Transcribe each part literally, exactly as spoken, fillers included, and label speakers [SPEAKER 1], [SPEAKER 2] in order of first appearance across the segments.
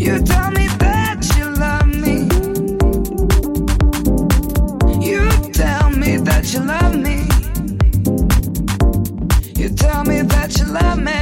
[SPEAKER 1] You tell me that you love me. You tell me that you love me. You tell me that you love me.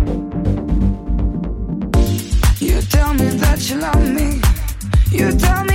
[SPEAKER 1] You tell me that you love me. You tell me